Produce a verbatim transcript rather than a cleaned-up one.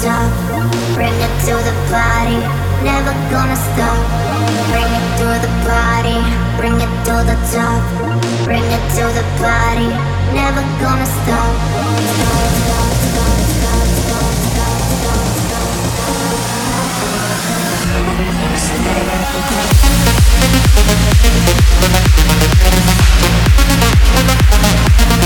top. Bring it to the party, never gonna stop. Bring it to the party, bring it to the top. Bring it to the party, never gonna stop. Stop, stop, stop, stop.